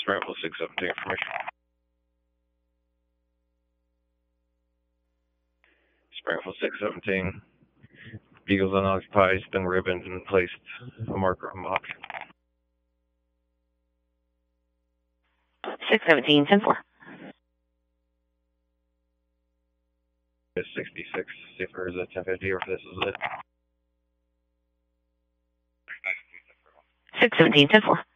Springfield 617 information. Springfield 617. Beagle's unoccupied, spin ribbons, and placed a marker on box. 617, 10-4. 66, see if there's a 1050 or if this is it. 617, 10-4.